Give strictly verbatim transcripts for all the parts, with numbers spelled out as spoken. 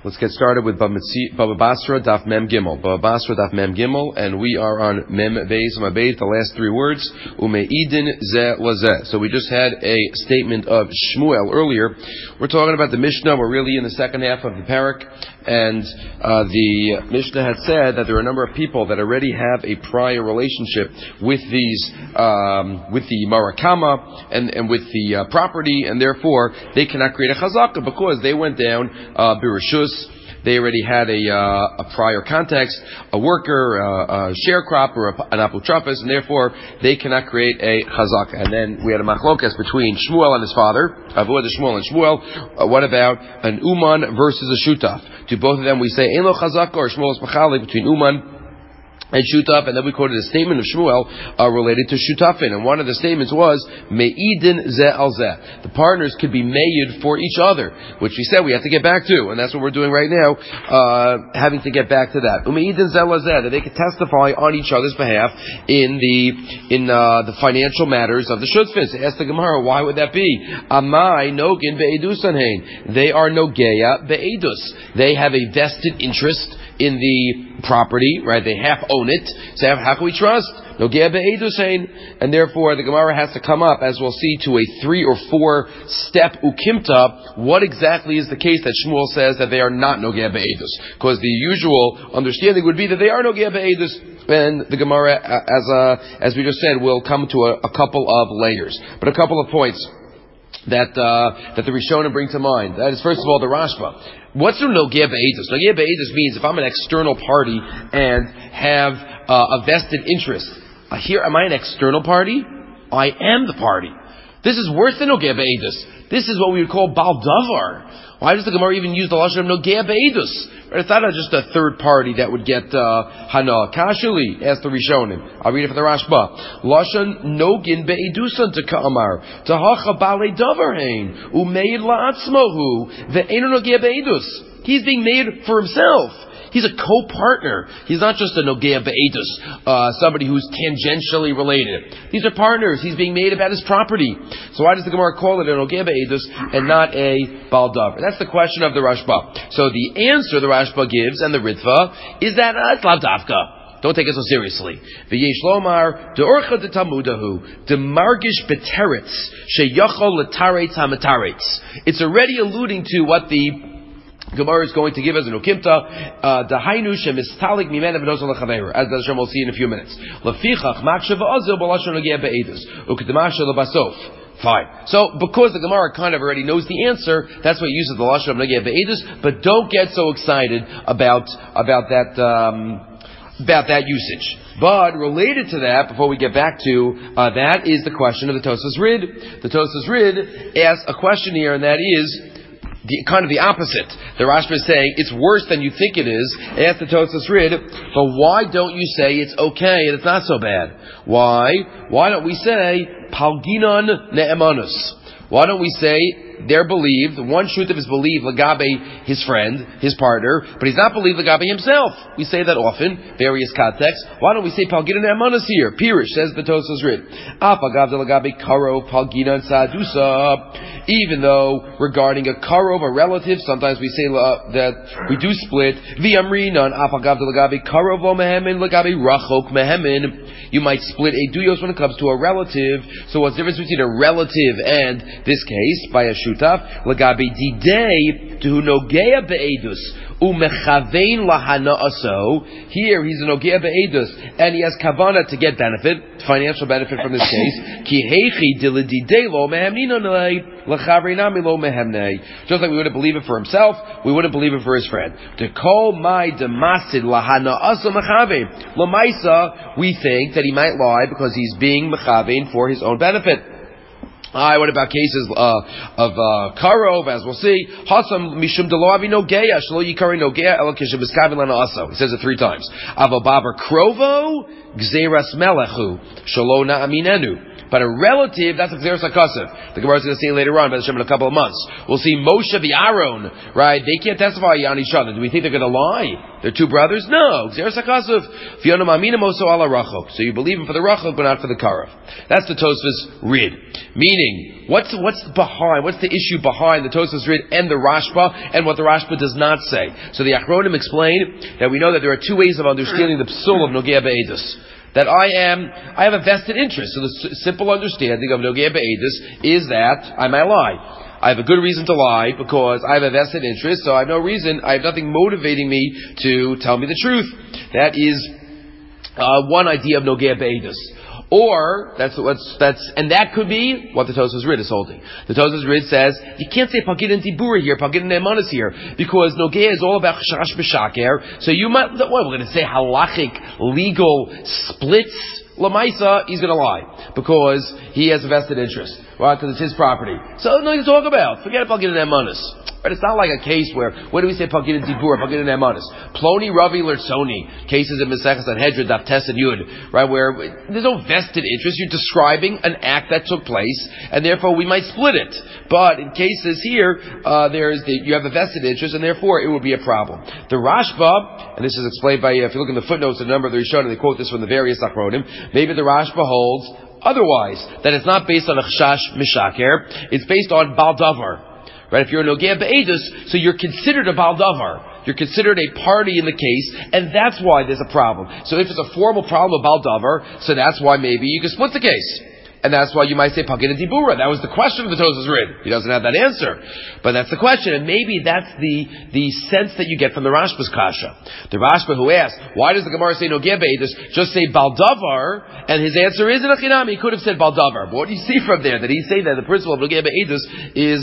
Let's get started with Baba Basra Daf Mem Gimel. Baba Basra Daf Mem Gimel, and we are on Mem Beis Ma Beis, the last three words. Umeidin Zeh Lazeh. So we just had a statement of Shmuel earlier. We're talking about the Mishnah. We're really in the second half of the parak, and uh, the Mishnah had said that there are a number of people that already have a prior relationship with these, um, with the Marakama and, and with the uh, property, and therefore they cannot create a chazaka because they went down uh, birashus. They already had a, uh, a prior context, a worker, uh, a sharecropper, or a, an aputrapis, and therefore they cannot create a chazaka. And then we had a machlokas between Shmuel and his father, Avodah Shmuel and Shmuel. Uh, what about an uman versus a shutaf? To both of them we say ein lo chazaka, or Shmuel is machalik between uman and Shutaf, and then we quoted a statement of Shmuel uh, related to Shutafin, and one of the statements was Me'idin Zeh al Zeh. The partners could be made for each other, which we said we have to get back to, and that's what we're doing right now, uh, having to get back to that. Me'idin Zeh al Zeh, that they could testify on each other's behalf in the in uh, the financial matters of the Shutfin. So ask the Gemara, why would that be? Amai Nogin Be'edus Anhein. They are Nogeya Be'edus. They have a vested interest in the property, right? They half own it. So how can we trust? Nogea be'edusein. And therefore the Gemara has to come up, as we'll see, to a three or four step ukimta. What exactly is the case that Shmuel says that they are not Nogea be'edus? Because the usual understanding would be that they are Nogea be'edus. And the Gemara, as uh, as we just said, will come to a, a couple of layers. But a couple of points that uh, that the Rishonim bring to mind. That is, first of all, the Rashba. What's the Nogea Be'edus? Nogea Be'edus means if I'm an external party and have uh, a vested interest. Uh, here, am I an external party? I am the party. This is worse than Nogea Be'edus. This is what we would call Bal Davar. Why does the Gemara even use the lashon of Nogea Be'edus? It's not just a third party that would get uh, Hana. Kashuli, asked the Rishonim. I'll read it for the Rashba. Lashon Nogin Be'edusan to Ka'amar. Tahacha Bale Davarhain. Umeid La'atzmohu. Ve'enu Nogea Be'edus. He's being made for himself. He's a co-partner. He's not just a Nogea Be'edus, uh, somebody who's tangentially related. These are partners. He's being made about his property. So why does the Gemara call it a Nogea Be'edus and not a Bal Davar? That's the question of the Rashba. So the answer the Rashba gives, and the Ritva, is that uh, it's Lav Davka. Don't take it so seriously. V'yesh lomar de'orcha de Talmudahu demargish beteretz sheyachol letaretz hametaretz. It's already alluding to what the Gemara is going to give us an ukimta, dahainu shemistalik mimena v'nozol lechaveru, as the Hashem will see in a few minutes. Lefichach makshav azil b'lashon nogea be'edus ukdemasha lebasof. Fine. So, because the Gemara kind of already knows the answer, that's what it uses the lashon of nogea be'edus. But don't get so excited about about that um, about that usage. But related to that, before we get back to uh, that, is the question of the Tosas Rid. The Tosas Rid asks a question here, and that is The, kind of the opposite. The Rashba is saying it's worse than you think it is. Ask the Tosas Rid, but why don't you say it's okay and it's not so bad? Why? Why don't we say Palginon Ne'emanus? Why don't we say they're believed, one shutav is believed Lagabe, his friend, his partner, but he's not believed Lagabe himself. We say that often, various contexts. Why don't we say Palginon Ne'emanus here? Pirish, says the Tosas Rid. Apagav de Lagabe Karo Palginon Sadusa. Even though regarding a karov, a relative, sometimes we say uh, that we do split. V'amrinan apagav delagabi karov lo mehemin lagabi rachok mehemin. You might split a duyos when it comes to a relative. So what's the difference between a relative and this case by a shutaf? Lagabi didei to nogea be'edus umechavein lahana aso. Here he's a nogea be'edus and he has kavana to get benefit, financial benefit from this case. Ki heichi dilididei lo mehemninanai. Just like we wouldn't believe it for himself, we wouldn't believe it for his friend. To call my demasid lahana asa mechavein. Lamaisa, we think that he might lie because he's being mechavein for his own benefit. Aye, what about cases uh, of uh, karov, as we'll see? Hasam mishum delo avi nogeya shelo yikari nogeya elo kishem b'skavin lana aso. He says it three times. Avo baber krovo gzeras melechu shelo na'aminenu. But a relative, that's a Xeris HaKasav. The Gemara is going to say later on, but in a couple of months. We'll see Moshe the Aaron, right? They can't testify on each other. Do we think they're going to lie? They're two brothers? No. Xeris HaKasav. Fiona Mamina Moso ala Rachok. So you believe him for the Rachok, but not for the Karav. That's the Tosfos Rid. Meaning, what's what's behind, what's the issue behind the Tosfos Rid and the Rashba, and what the Rashba does not say? So the Achronim explain that we know that there are two ways of understanding the Psul of Nogea Be'edus. That I am, I have a vested interest. So the s- simple understanding of Nogea Be'edus is that I might lie. I have a good reason to lie because I have a vested interest, so I have no reason, I have nothing motivating me to tell me the truth. That is uh, one idea of Nogea Be'edus. Or, that's what's, that's, and that could be what the Tosfos Rid is holding. The Tosfos Rid says, you can't say Pagid and Dibura here, Pagid and Nemanis here, because Nogea is all about Chash B'Shaker, so you might, what, we're going to say halachic, legal splits, Lamaisa, he's going to lie, because he has a vested interest, right, because it's his property. So, no, you talk about, forget Pagid and Nemanis. But it's not like a case where, what do we say, Pagid and Dibur, Pagid and Emanis? Ploni, Ravi, Lertzoni, cases in Maseches Sanhedrin, Daf Tes and Yud, right, where there's no vested interest. You're describing an act that took place, and therefore we might split it. But in cases here, uh, there's the, you have a vested interest, and therefore it would be a problem. The Rashba, and this is explained by, if you look in the footnotes, a number of the Rishonim, they quote this from the various Achronim, maybe the Rashba holds otherwise, that it's not based on a Chash Mishaker, it's based on Baldavar. Right, if you're a Nogea Be'edus, so you're considered a Baldavar. You're considered a party in the case, and that's why there's a problem. So if it's a formal problem of Baldavar, so that's why maybe you can split the case. And that's why you might say Pagid and Dibura. That was the question of the Tosfos Rid. He doesn't have that answer. But that's the question, and maybe that's the, the sense that you get from the Rashba's Kasha. The Rashba who asked, why does the Gemara say Nogea Be'edus? Just say Baldavar, and his answer is in a Chinami. He could have said Baldavar. But what do you see from there? That he say that the principle of Nogea Be'edus is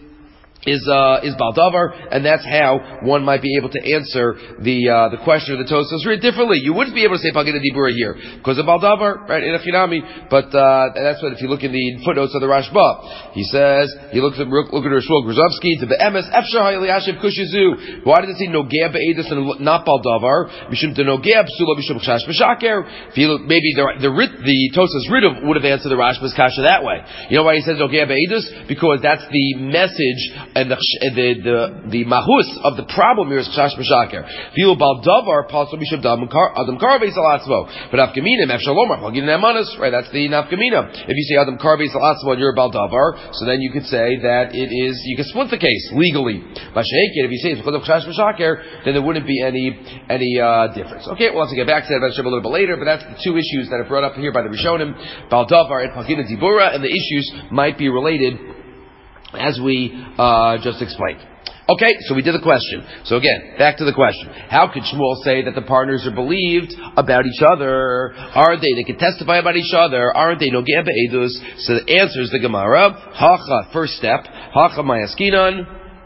is uh, is Baldavar, and that's how one might be able to answer the uh, the question of the Tosfos Rid differently. You wouldn't be able to say Pagid and Dibura here because of Baldavar, right? In a Chinami, but uh, that's what if you look in the footnotes of the Rashba, he says he looks at look at Rishwol Gruzovsky to the Emes Efshar Hayliashiv Kushizu. Why does it say Nogea Be'edus and not Baldavar? Mishum de Nogea Psula Mishum Chash B'Shaker. Maybe the the the Tosfos Rid would have answered the Rashba's kasha that way. You know why he says Nogea Be'edus? Because that's the message. And the the the, the mahus of the problem here is chash b'shaker. Filu baldavar pasul b'shav adam karveis alatzvo. But afkaminim efshalomar plugin nemanis. Right, that's the nafkamina. If you say adam karveis alatzvo and you're a baldavar, so then you could say that it is you can split the case legally. B'sheikin, if you say it's because of chash b'shaker, then there wouldn't be any any uh, difference. Okay, we'll have to get back to that a little bit later. But that's the two issues that are brought up here by the Rishonim, baldavar and plugin dibura, and the issues might be related, as we uh, just explained. Okay, so we did the question. So again, back to the question. How could Shmuel say that the partners are believed about each other? Aren't they? They can testify about each other. Aren't they? Nogea Be'edus. So the answer is the Gemara. Hacha, first step. Hacha mayaskinan.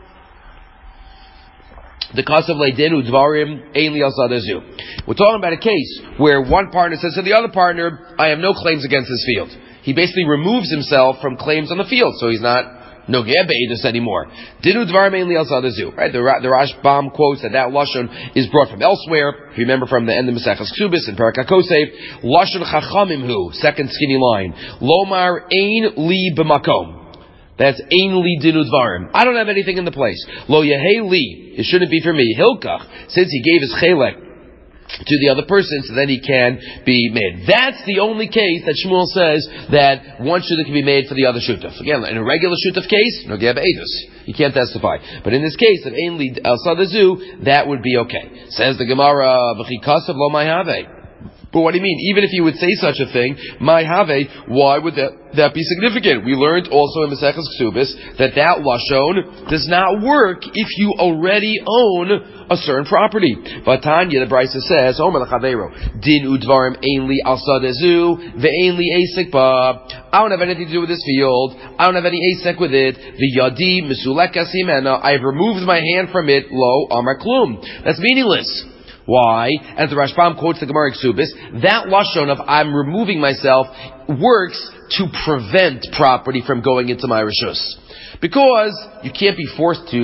The kasav leidenu dvarim ein li al sadazu. We're talking about a case where one partner says to the other partner, I have no claims against this field. He basically removes himself from claims on the field, so he's not Nogea Be'edus anymore. Dinu dvar mainly al sadazu. Right? The, the Rashbam quotes that that lashon is brought from elsewhere. If you remember from the end of Maseches Ksubis and Parak HaKosef, lashon chachamim hu, second skinny line. Lomar ein li b'makom. That's ein li dinu dvarim. I don't have anything in the place. Lo yehei li. It shouldn't be for me. Hilkach, since he gave his chelek to the other person, so then he can be made. That's the only case that Shmuel says that one shutaf can be made for the other shutaf. Again, in a regular shutaf case, Nogea Be'edus, you can't testify. But in this case, of ein li al sadazu, that would be okay. Says the Gemara, v'chi kasav lo mai have. But what do you mean? Even if you would say such a thing, my have, why would that, that be significant? We learned also in Maseches Ksubis that that lashon does not work if you already own a certain property. But Tanya, the Brisa says, Omer l'chaveiro, din udvarim ein li al sadazu, ve'ein li asek ba. I don't have anything to do with this field. I don't have any asek with it. V'yadi misulekas himena. I have removed my hand from it. Lo amar klum. That's meaningless. Why? As the Rashbam quotes the Gemara Ksubis, that lashon of I'm removing myself works to prevent property from going into my rishus. Because you can't be forced to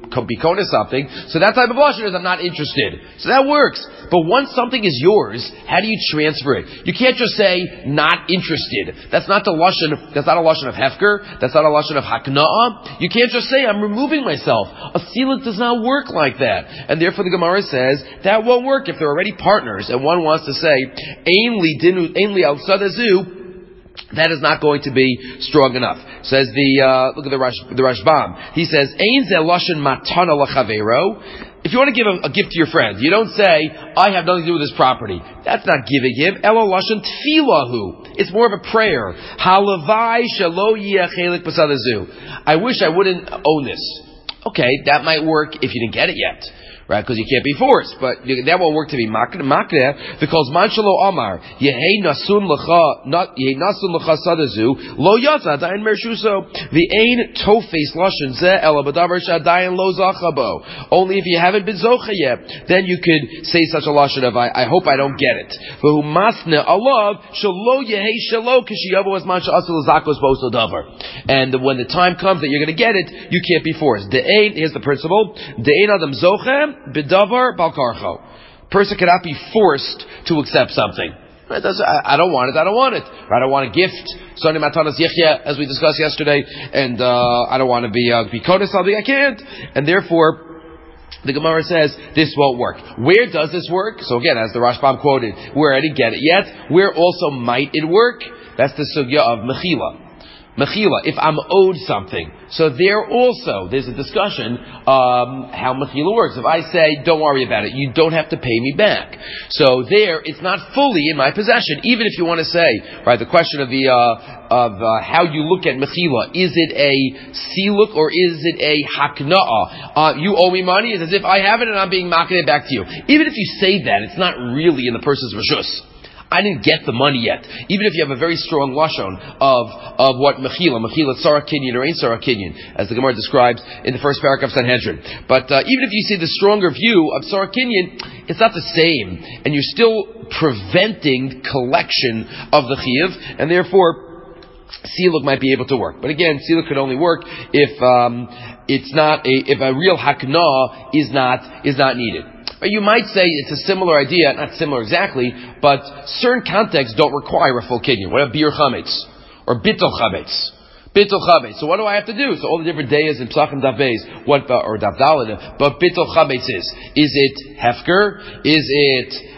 be kona something. So that type of lashon is I'm not interested. So that works. But once something is yours, how do you transfer it? You can't just say not interested. That's not the lashon. That's not a lashon of hefker. That's not a lashon of hakna'ah. You can't just say I'm removing myself. A siluk does not work like that, and therefore the Gemara says that won't work if they're already partners and one wants to say ein li dinu ein li al sadazu. That is not going to be strong enough. Says the uh, look at the Rash, the Rashbam. He says ein ze lashon matana lachavero. If you want to give a, a gift to your friend, you don't say, I have nothing to do with this property. That's not giving him. Elo lashon tfilahu. It's more of a prayer. Halavai shelo yeh chelik b'sadazu. I wish I wouldn't own this. Okay, that might work if you didn't get it yet. Right, because you can't be forced, but that won't work to be makneh. Because manshalo amar yehei nasun lecha not yehei nasun lecha sadazu lo yatza dayin mershuso the ein tofes lashon zeh ela b'davar shadayin lo zachabo. Only if you haven't been zocha yet, then you could say such a lashon of I, I hope I don't get it. V'hu masne alav shalo yehei shalo kishiyavo as mansha asul zakos boso davar. And when the time comes that you're going to get it, you can't be forced. The ein, here's the principle: the ein adam zochem. Bidavar balkarcho. Person cannot be forced to accept something. I don't want it. I don't want it. I don't want a gift. Soni matanas yichya, as we discussed yesterday, and uh, I don't want to be uh, be coded something I can't. And therefore, the Gemara says this won't work. Where does this work? So again, as the Rashbam quoted, where I didn't get it yet. Where also might it work? That's the sugya of mechila. Mechila, if I'm owed something. So there also, there's a discussion um, how mechila works. If I say, don't worry about it, you don't have to pay me back. So there, it's not fully in my possession. Even if you want to say, right, the question of the uh, of uh, how you look at mechila, is it a siluk or is it a hakna'ah? Uh, you owe me money, it's as if I have it and I'm being makneh back to you. Even if you say that, it's not really in the person's reshus. I didn't get the money yet. Even if you have a very strong lashon of of what mechila, mechila tzara kinyan or ain't tzara kinyan, as the Gemara describes in the first paragraph of Sanhedrin. But uh, even if you see the stronger view of tzara kinyan, it's not the same, and you're still preventing collection of the chiyuv, and therefore siluk might be able to work. But again, siluk could only work if um, it's not a if a real haknah is not is not needed. Or you might say it's a similar idea, not similar exactly, but certain contexts don't require a full kinyan. What about bir chametz? Or bittul chametz? Bittul chametz. So what do I have to do? So all the different days in Psachim Daf Beis, what, or Daf Daled, but bittul chametz is. Is it hefker? Is it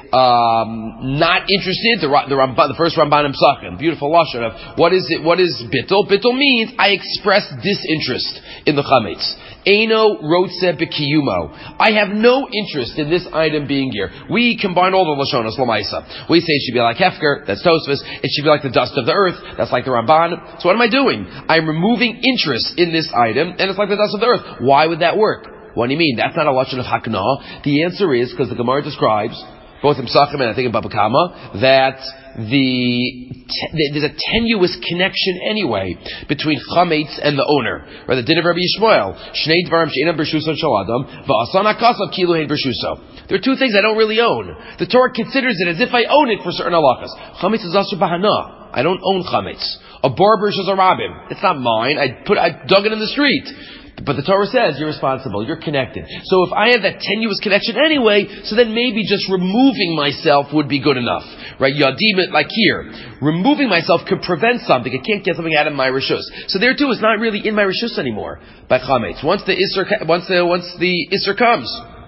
Um, not interested? The the, Ramban, the first Ramban in Psachim, beautiful lashon of what is it? What is bittul? Bittul means I express disinterest in the chametz. Eino rotze b'kiyumo. I have no interest in this item being here. We combine all the lashonos lamaisa. We say it should be like hefker. That's Tosfos. It should be like the dust of the earth. That's like the Ramban. So what am I doing? I'm removing interest in this item, and it's like the dust of the earth. Why would that work? What do you mean? That's not a lashon of haknah. The answer is because the Gemara describes, both in Psachim and I think in Baba Kama, that the te- there's a tenuous connection anyway between chametz and the owner. Or the din of Rabbi Yishmael, Shnei dvarim she'enam b'rshuso shel adam, va'asan hakasav kilu hein b'rshuso. There are two things I don't really own. The Torah considers it as if I own it for certain halachas. Chametz is asur b'hana. I don't own chametz. A barber is a rabbim. It's not mine. I put I dug it in the street. But the Torah says you're responsible, you're connected. So if I have that tenuous connection anyway, so then maybe just removing myself would be good enough. Right? Yadim, like here. Removing myself could prevent something. I can't get something out of my reshus. So there too, it's not really in my reshus anymore by chametz. Once the isser, once the, once the isser comes.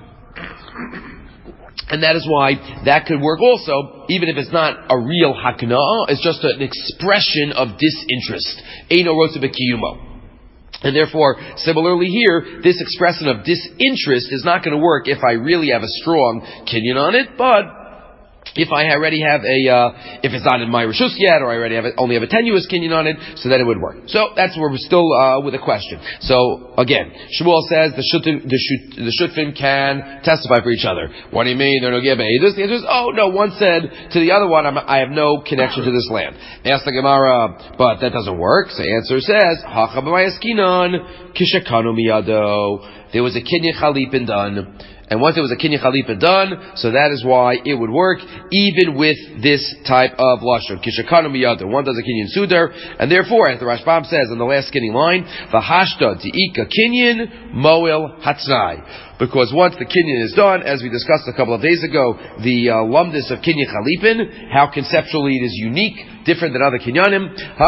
And that is why that could work also, even if it's not a real hakna'ah, it's just an expression of disinterest. Eino rotze b'kiyumo. And therefore, similarly here, this expression of disinterest is not going to work if I really have a strong kinyan on it, but if I already have a, uh, if it's not in my reshus yet, or I already have a, only have a tenuous kinyan on it, so then it would work. So that's where we're still uh, with a question. So again, Shmuel says the shutfim, the, shut, the shutfim can testify for each other. What do you mean? They're no give The answer is, oh no, one said to the other one, I'm, I have no connection to this land. Ask the Gemara, but that doesn't work. So the answer says, Hacha b'mayaskinon kishakanu miyado. there was a kinyan chalipin done. And once there was a kinyan chalipin done, so that is why it would work, even with this type of lashon. Kishakanu miyada. One does a kinyan sudar, and therefore, as the Rashbam says in the last skinning line, v'hashta di'ika kinyan moel hatznai. Because once the kinyan is done, as we discussed a couple of days ago, the uh, lumdus of kinyan chalipin, how conceptually it is unique, different than other kinyanim.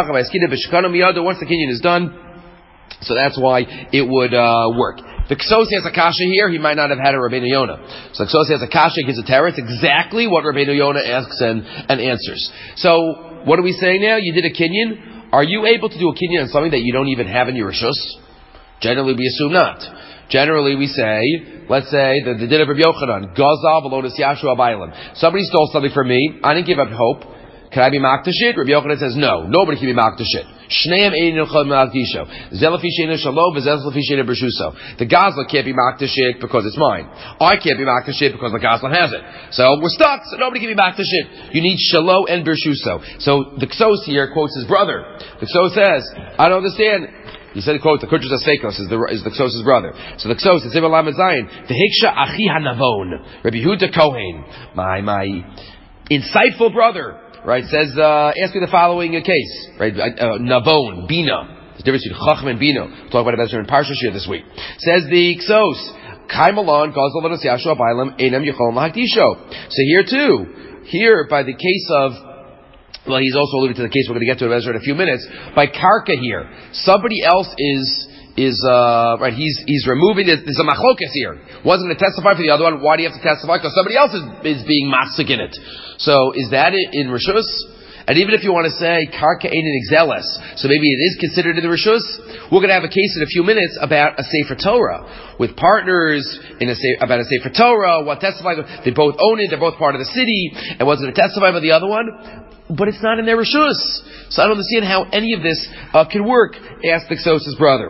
Once the kinyan is done, so that's why it would uh, work. The Ksos has a kasha here, he might not have had a Rabbeinu Yonah. So the Ksos has a kasha, gives a teretz, exactly what Rabbeinu Yonah asks and, and answers. So, what are we saying now? You did a kinyan. Are you able to do a kinyan on something that you don't even have in your rishus? Generally, we assume not. Generally, we say, let's say, the, the din of Rabbi Yochanan, Gazal v'lonis yashu abaylim. Somebody stole something from me, I didn't give up hope. Can I be makdash it? Rabbi Yochanan says, no, nobody can be makdash it. Shneim ein nechol makdisho. Zelafi sheina shalom, v'zelafi sheina b'shuso. The Gazla can't be makdash it because it's mine. I can't be makdash it because the Gazla has it. So we're stuck, so nobody can be makdash it. You need shalom and b'shuso. So the Ksos here quotes his brother. The Ksos says, I don't understand. He said, quote, the Kurchus Asfekos is the, is the Ksos' brother. So the Ksos, it's Ibn Lam Zayin, the Hiksha Achi HaNavon, Rabbi Yehuda Kohen, my, my insightful brother, right, says, uh, ask me the following uh, case, right, uh, Navon, Bina. There's a difference between Chacham and Bina. We'll talk about it better in Parsha Shir this week. Says the Ksos, Kaimalon, Gazal Vados Yashua Bailam, Einam Yechol Lahakdisho. So here too, here by the case of, well, he's also alluded to the case we're going to get to in a few minutes. By Karka here, somebody else is is uh, right. He's he's removing this. There's a machlokas here. One's going to testify for the other one. Why do you have to testify? Because somebody else is is being masik in it. So is that it in rishus? And even if you want to say karka ein in exeles, so maybe it is considered in the rishus. We're going to have a case in a few minutes about a sefer Torah with partners in a about a sefer Torah. What testify? They both own it. They're both part of the city, and one's going to testify for the other one. But it's not in their rishus. So I don't understand how any of this uh, can work. Ask the Ksos' brother.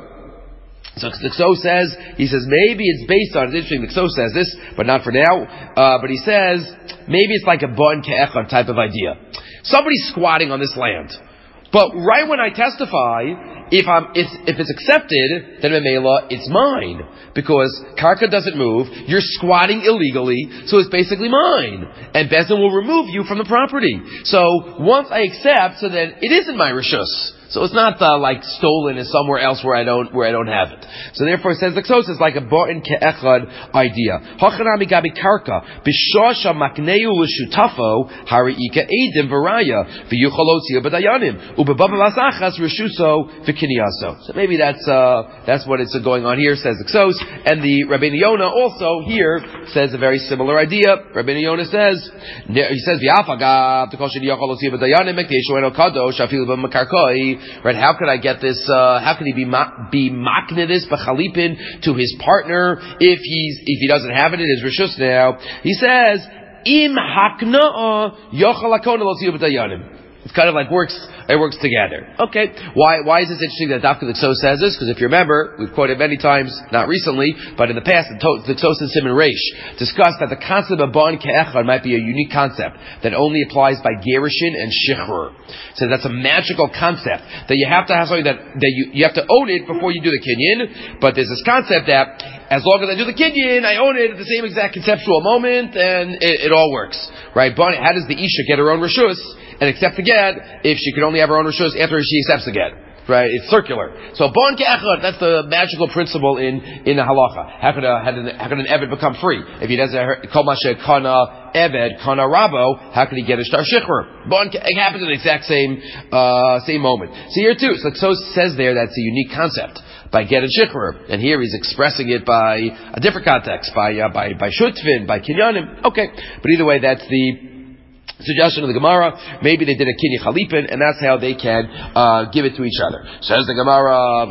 So the Ksos says, he says, maybe it's based on, it's interesting, the Ksos says this, but not for now, uh, but he says, maybe it's like a bon ke'echad type of idea. Somebody's squatting on this land. But right when I testify, if I'm, if, if it's accepted, then Memela, it's mine. Because Karka doesn't move, you're squatting illegally, so it's basically mine. And Bezin will remove you from the property. So, once I accept, so then it isn't my rishus. So it's not uh, like stolen is somewhere else where I don't where I don't have it. So therefore it says the Ksos is like a bo'in ke'echad idea. Hachanami gabi karka b'shasha makneu l'shutafo hari'ika edim v'raya v'yuchalotziya b'dayanim u'bebaba vasachas rishuso v'kiniyaso. So maybe that's uh, that's what it's going on here. Says the Ksos, and the Rabbeinu Yonah also here says a very similar idea. Rabbeinu Yonah says he says v'afagav t'kol sheyuchalotziya b'dayanim mekdeshu eno kadosh afilu b'makarkoi. Right? How could I get this? Uh, how could he be ma- be maknedis b'chalipin to his partner if he's if he doesn't have it in his rishus now? He says im hakna'a yochal hakon elotziyu b'dayanim. It's kind of like works, it works together. Okay. Why, why is this interesting that Dafka the Ksos says this? Because if you remember, we've quoted many times, not recently, but in the past, the, to, the Ksos and Simon Reish discussed that the concept of Ba'an Ke'echad might be a unique concept that only applies by Gerushin and Shichrur. So that's a magical concept that you have to have something that, that you, you have to own it before you do the kinyan, but there's this concept that as long as I do the kinyan, I own it at the same exact conceptual moment, and it, it all works. Right? But how does the Isha get her own Rishus and accept the get if she can only have her own rishus after she accepts the get? Right? It's circular. So bon ke'echad, that's the magical principle in in the halacha. How could a how, did, how could an eved become free if he doesn't kol mashe kana eved kana rabo? How could he get a shtar shikhr? Bon it happens in the exact same uh, same moment. So here too, so Ksos says there that's a unique concept by get and shikhr, and here he's expressing it by a different context, by uh, by by shutvin, by kinyanim. Okay, but either way, that's the suggestion of the Gemara. Maybe they did a kinyan chalipin, and that's how they can uh, give it to each other. Says the Gemara,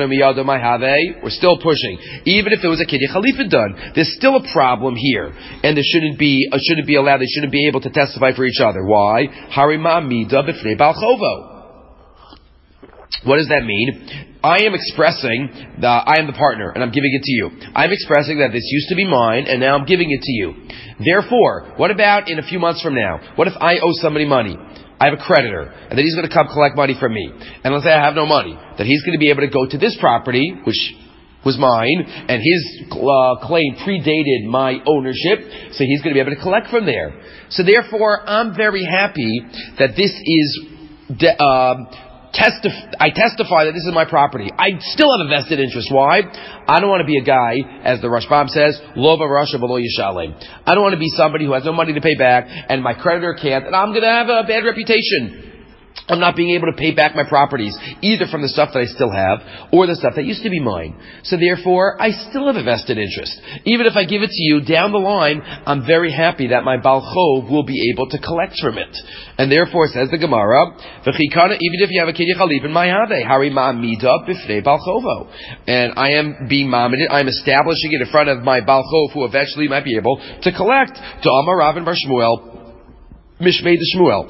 we're still pushing. Even if there was a kinyan chalipin done, there's still a problem here, and they shouldn't be uh, shouldn't be allowed. They shouldn't be able to testify for each other. Why? Harima mida b'fnei bal chovo. What does that mean? I am expressing that I am the partner, and I'm giving it to you. I'm expressing that this used to be mine, and now I'm giving it to you. Therefore, what about in a few months from now? What if I owe somebody money? I have a creditor, and then he's going to come collect money from me. And let's say I have no money. That he's going to be able to go to this property, which was mine, and his uh, claim predated my ownership, so he's going to be able to collect from there. So therefore, I'm very happy that this is de- uh, testif- I testify that this is my property. I still have a vested interest. Why? I don't want to be a guy, as the Rashbam says, Lova Rasha B'lo Yishalem. I don't want to be somebody who has no money to pay back, and my creditor can't, and I'm going to have a bad reputation. I'm not being able to pay back my properties, either from the stuff that I still have, or the stuff that used to be mine. So therefore, I still have a vested interest. Even if I give it to you down the line, I'm very happy that my Baal Chov will be able to collect from it. And therefore, says the Gemara, V'chikana, even if you have a Kidya Chalip in Mayave, Hari Ma'amida B'fnei Baal Chovo. And I am being ma'amided, I'm establishing it in front of my Baal Chov, who eventually might be able to collect. To Amar Rav and Bar Shmuel, Mishmei de Shmuel.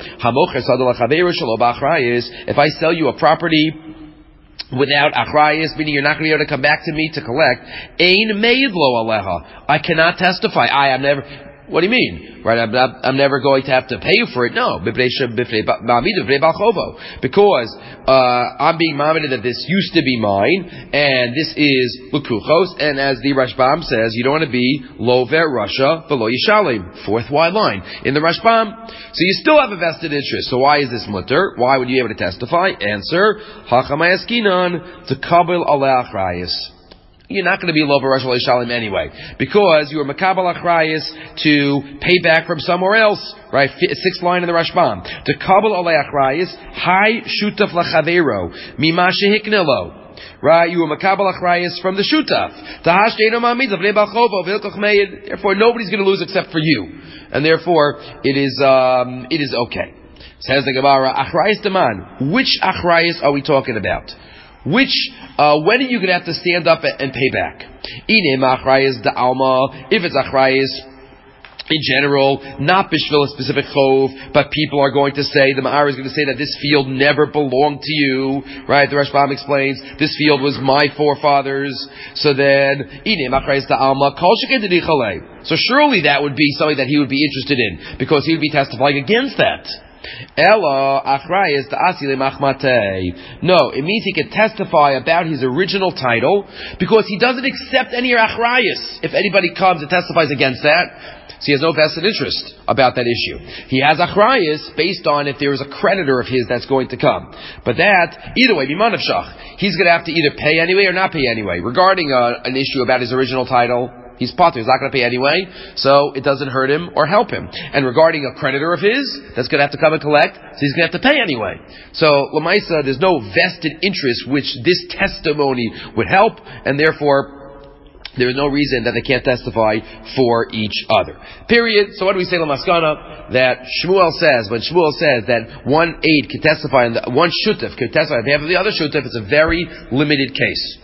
If I sell you a property without achrayis, meaning you're not going to be able to come back to me to collect, ein meid lo aleha. I cannot testify. I am never. What do you mean? Right? I'm not, I'm never going to have to pay you for it. No. Because, uh, I'm being ma'amided that this used to be mine, and this is lukuchos, and as the Rashbam says, you don't want to be lover Russia below Yishalim. Fourth wide line in the Rashbam. So you still have a vested interest. So why is this mutter? Why would you be able to testify? Answer, Hachamayaskinan, to kabel ala achrayis. You're not going to be lover Rosh Hashanah anyway, because you were makabel achrayis to pay back from somewhere else, right? Sixth line in the Rashbam. To kabel alei achrayis, hai shutaf lachavero, mima shehiknelo. Right? You were makabel achrayis from the shutaf. Tahash deino ma'amid l'vnei Baal Chovo v'ilkoch meid. Therefore, nobody's going to lose except for you, and therefore it is um, it is okay. Says the Gemara, achrayis deman. Which achrayis are we talking about? Which, uh, when are you going to have to stand up and pay back? Ine achrayis da alma. If it's achrayis in general, not bishvil a specific chov, but people are going to say, the Ma'ar is going to say that this field never belonged to you, right? The Rashbam explains, this field was my forefathers. So then, ine achrayis da alma, kol sheken didi chalei. So surely that would be something that he would be interested in, because he would be testifying against that. Ella achrayis ta'asi lemachmatei. No, it means he can testify about his original title because he doesn't accept any achrayis. If anybody comes and testifies against that, so he has no vested interest about that issue. He has achrayis based on if there is a creditor of his that's going to come. But that, either way, b'manav shach, he's going to have to either pay anyway or not pay anyway. Regarding uh, an issue about his original title, he's potter, he's not going to pay anyway, so it doesn't hurt him or help him. And regarding a creditor of his, that's going to have to come and collect, so he's going to have to pay anyway. So, Lamaisa, there's no vested interest which this testimony would help, and therefore, there is no reason that they can't testify for each other. Period. So what do we say, Lamaskana? That Shmuel says, when Shmuel says that one aid can testify, and one shutaf can testify on behalf of the other shutaf, it's a very limited case.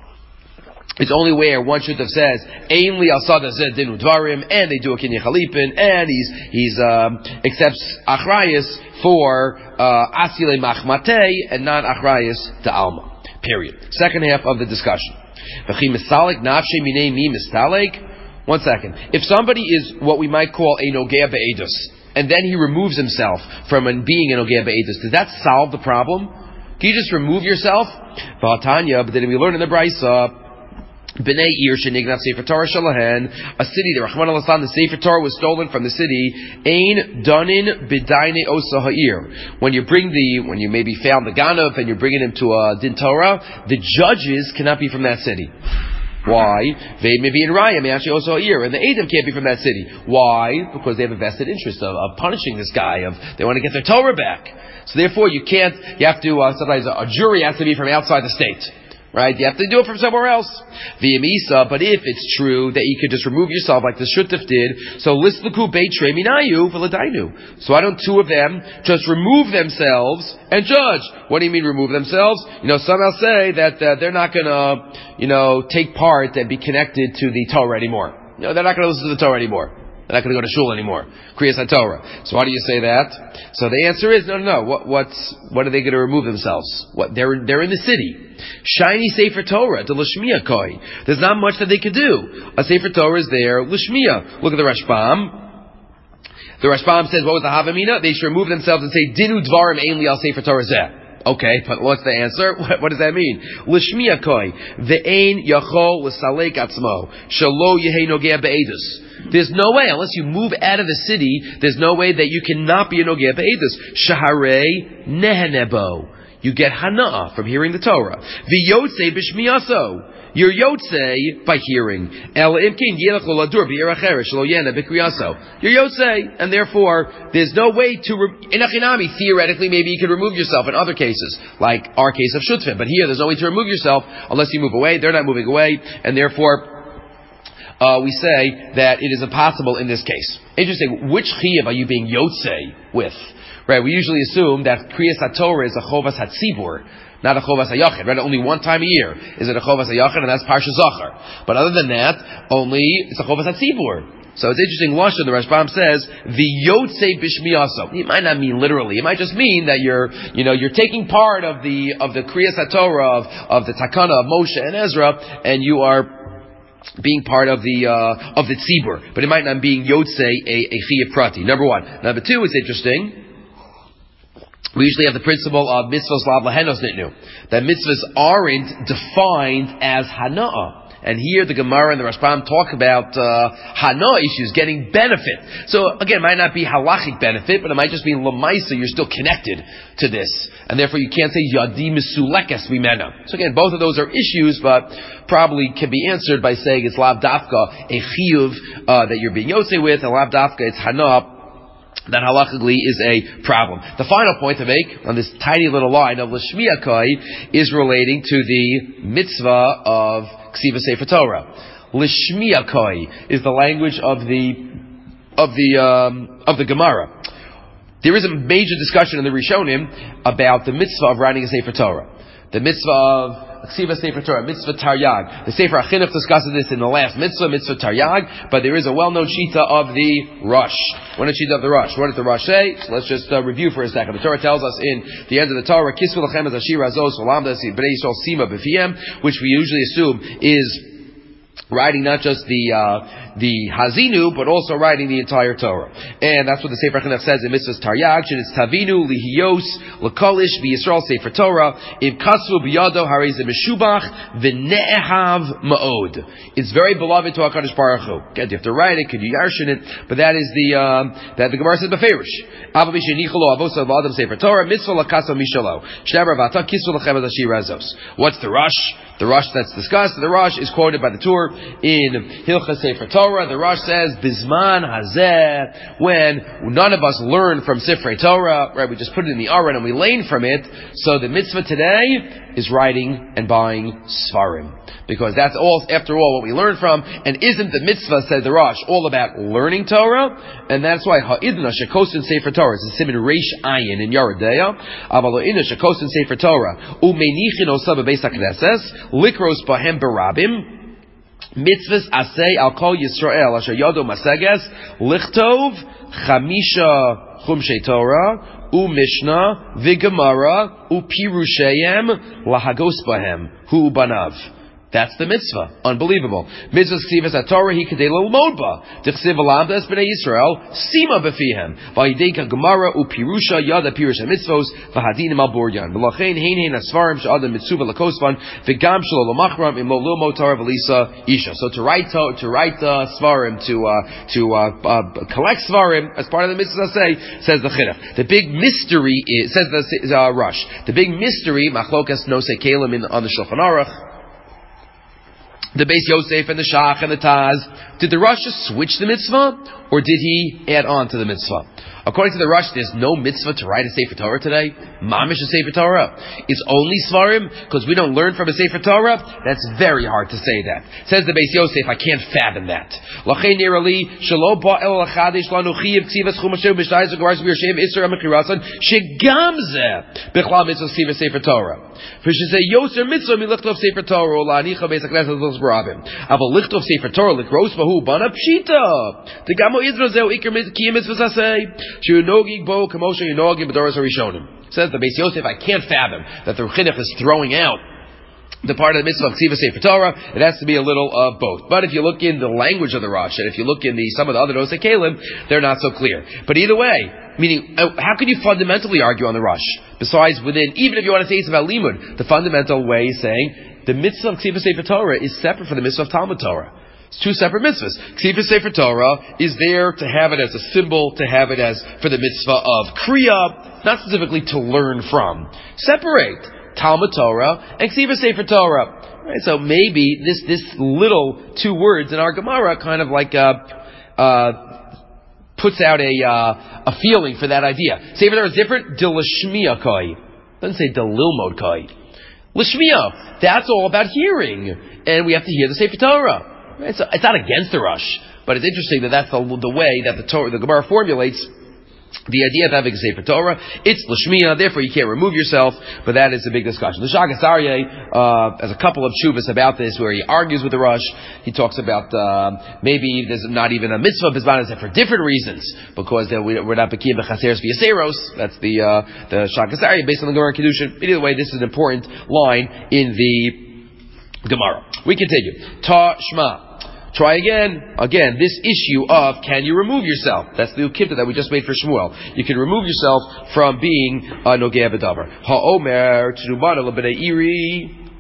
It's only where one should have says, Ein li asada zed dinu dvarim, and they do a kinyan chalipin, and he's, he's, um, accepts achrayis for, uh, asile machmatei, and not achrayis to alma. Period. Second half of the discussion. V'chi misalik nafshe minei mi mistalek. One second. If somebody is what we might call a nogea be'edus, and then he removes himself from being a nogea be'edus, does that solve the problem? Can you just remove yourself? V'atanya, but then we learn in the Brisa, B'nei Ir shenignat Sefer Torah shalahen, a city, the Rahman al-Hassan, the Sefer Torah was stolen from the city. Ein danin b'dainei osa ha'ir. When you bring the, when you maybe found the ganav and you're bringing him to a din Torah, the judges cannot be from that city. Why? They may be in Raya, may actually also here, and the Edom can't be from that city. Why? Because they have a vested interest of, of punishing this guy. Of they want to get their Torah back. So therefore, you can't. You have to. Uh, sometimes a, a jury has to be from outside the state. Right? You have to do it from somewhere else. V'yamisa, but if it's true that you could just remove yourself like the Shuttif did, so lisluku beitre minayu v'ladainu. So why don't two of them just remove themselves and judge? What do you mean remove themselves? You know, some will say that uh, they're not gonna, you know, take part and be connected to the Torah anymore. You know, they're not gonna listen to the Torah anymore. They're not going to go to shul anymore. Kriyas HaTorah. So how do you say that? So the answer is no, no, no. What, what's, what are they going to remove themselves? What, they're, they're in the city. Shiny Sefer Torah, to Lishmiya Koi. There's not much that they could do. A Sefer Torah is there, Lishmiya. Look at the Rashbam. The Rashbam says, what was the Havamina? They should remove themselves and say, Dinu Dvarim Ein Li Al Sefer Torah Zeh. Okay, but what's the answer? What, what does that mean? L'shmiya koi ve'ein yachol l'salek atzmo shelo yehei nogea be'edus. There's no way, unless you move out of the city, there's no way that you cannot be a nogea be'edus. Shaharei nehenebo. You get hana'ah from hearing the Torah. V'yotzei b'shmiyaso. You're yotzei by hearing. You're yotzei, and therefore there's no way to. In achinami, theoretically, maybe you could remove yourself in other cases, like our case of shutfin. But here, there's no way to remove yourself unless you move away. They're not moving away, and therefore uh, we say that it is impossible in this case. Interesting. Which chiyuv are you being yotzei with? Right. We usually assume that kriyas haTorah is a chovas hatzibur, not a chovas hayachid, right? Only one time a year is it a chovas hayachid, and that's Parsha Zachar. But other than that, only it's a chovas hatzibur. So it's interesting. Lashon, the Rashbam says, the yotzei b'shmiyaso. It might not mean literally. It might just mean that you're, you know, you're taking part of the of the kriyas haTorah of of the takana of Moshe and Ezra, and you are being part of the uh, of the tzibur. But it might not be yotzei a a chiyuv prati. Number one. Number two is interesting. We usually have the principle of mitzvos lav lahenos nitnu, that mitzvahs aren't defined as hana'ah. And here the Gemara and the Rashbam talk about uh, hana'ah issues, getting benefit. So again, it might not be halachic benefit, but it might just be lamaisa, you're still connected to this. And therefore you can't say yadi misulekes mimena. So again, both of those are issues, but probably can be answered by saying it's lav dafka, a chiyuv uh, that you're being yosei with, and lav dafka, it's hana'ah. That halachically is a problem. The final point to make on this tiny little line of l'shmiya kai is relating to the mitzvah of ksiva sefer Torah. L'shmiya kai is the language of the of the um, of the Gemara. There is a major discussion in the Rishonim about the mitzvah of writing a sefer Torah. The mitzvah of Ksiva Sefer Torah, Mitzvah Taryag. The Sefer HaChinuch discusses this in the last mitzvah, Mitzvah Taryag, but there is a well-known shita of the Rosh. What is shita of the Rosh? What does the Rosh say? So let's just uh, review for a second. The Torah tells us in the end of the Torah, Kisvu Lachem Ez Ashir Azos Olamdas Bnei Yisrael Sima B'Fiem, which we usually assume is writing not just the uh, the Hazinu, but also writing the entire Torah. And that's what the Sefer HaChinuch says in Mitzvahs Taryag, Shenitz Tavinu, Lihiyos, L'Kolish, V'Yisrael Sefer Torah, Im Kasvu B'Yado, Harizim Meshubach, V'Ne'ehav Ma'od. It's very beloved to HaKadosh Baruch Hu. Again, you have to write it, could you yarshin it, but that is the, um, that the Gemara says B'Ferish. Ava B'Shenicholo, Avosa V'Adam Sefer Torah, Mitzvah L'Kasa Mishalo, Shnever V'Ata Kisvu L'Chem Azashir Azos. What's the Rosh? The Rosh that's discussed, the Rosh is quoted by the Tur in Hilchas Sefer Torah. The Rosh says, Bizman Hazeh, when none of us learn from Sifrei Torah, right, we just put it in the Aron and we learn from it, so the mitzvah today is writing and buying Sfarim. Because that's all, after all, what we learn from, and isn't the mitzvah, said the Rosh, all about learning Torah? And that's why Ha'idna Shekosin Sefer Torah, it's a siman Reish Ayin in Yeridea, Avalo Idna Shekosin Sefer Torah, Umenichin Osaba Beis HaKnesses, Likros Bahem Barabim, Mitzvahs Asay Al Kol Yisrael Asher Yodo Maseges Lichtov Chamisha Chumshei Torah U Mishnah V'Gemara U Pirushayim Lahagos Bahem Hu Banav. That's the mitzvah. Unbelievable. Mitzvah ksivas haTorah hi kadei lelmod ba. D'chsiv alamdas b'nei Yisrael sima b'fihem. V'yidei k'gemara u'pirusha yada pirush hamitzvos v'hadinim al boryan. V'lachein hein hein asfarim she'adam mitzuva l'kosvan v'gam shelo l'machram im lo lilmod Torah v'lisa isha. So to write to, to write uh, svarim, to uh, to uh, uh, collect svarim as part of the mitzvah say, says the Chinuch. The big mystery is, says the uh, Rosh, the big mystery machlokas nosei kelim in on the Shulchan Aruch. The Beis Yosef and the Shach and the Taz. Did the Rosh just switch the mitzvah, or did he add on to the mitzvah? According to the Rosh, there's no mitzvah to write a Sefer Torah today. Mamish a Sefer Torah. It's only Svarim, because we don't learn from a Sefer Torah. That's very hard to say that. Says the Beis Yosef, I can't fathom that. L'chein nirali, shelo ba'el l'chadish lanu chiyav ksivas chumashu b'shtayz v'gvaras v'yashem isra amachirasan, shegam zeh b'chlal mitzvah ksiva Sefer Torah. For she say, Yoser mitzvah mi lichtov Sefer Torah, la'anicha beis hakneses l'os barabim. Aval lichtov Sefer Torah, l'kros bahu bana pshita. Tegamo idra zeu ikar kiyam mitzvah sasei. Shunogig bo kamosha yunogig b'doros harishonim. Says the Beis Yosef, I can't fathom that the Chinuch is throwing out the part of the mitzvah of Ksiva Sefer Torah, it has to be a little of both. But if you look in the language of the Rosh, and if you look in the some of the other Nosei Kelim, they're not so clear. But either way, meaning, how can you fundamentally argue on the Rosh? Besides within, even if you want to say it's about Limud, the fundamental way is saying, the mitzvah of Ksiva Sefer Torah is separate from the mitzvah of Talmud Torah. It's two separate mitzvahs. Ksiva Sefer Torah is there to have it as a symbol, to have it as for the mitzvah of Kriya, not specifically to learn from. Separate Talmud Torah and Ksiva Sefer Torah. Right, so maybe this this little two words in our Gemara kind of like uh, uh, puts out a uh, a feeling for that idea. Sefer Torah is different. De l'shmiya kai. Doesn't say de lilmod kai. L'shmiya. That's all about hearing, and we have to hear the Sefer Torah. Right, so it's not against the Rush, but it's interesting that that's the, the way that the Torah, the Gemara formulates the idea of having a Sefer Torah. It's l'shmiya, therefore you can't remove yourself, but that is a big discussion. The Shagas Aryeh uh, has a couple of shuvas about this, where he argues with the Rush. He talks about uh, maybe there's not even a mitzvah b'zman hazeh for different reasons, because we're not bekim b'chaseros v'yaseros. That's the uh, the Shagas Aryeh based on the Gemara Kedushin. Either way, this is an important line in the Gemara. We continue. Ta shma. Try again. Again, this issue of can you remove yourself? That's the ukivta that we just made for Shmuel. You can remove yourself from being a nogea b'davar. Ha'omer t'numana l'bnei iri.